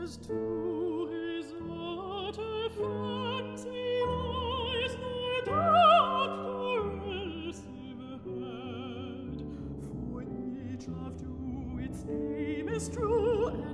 as to his water fancy eyes no dark caressive head, for each love to its aim is true,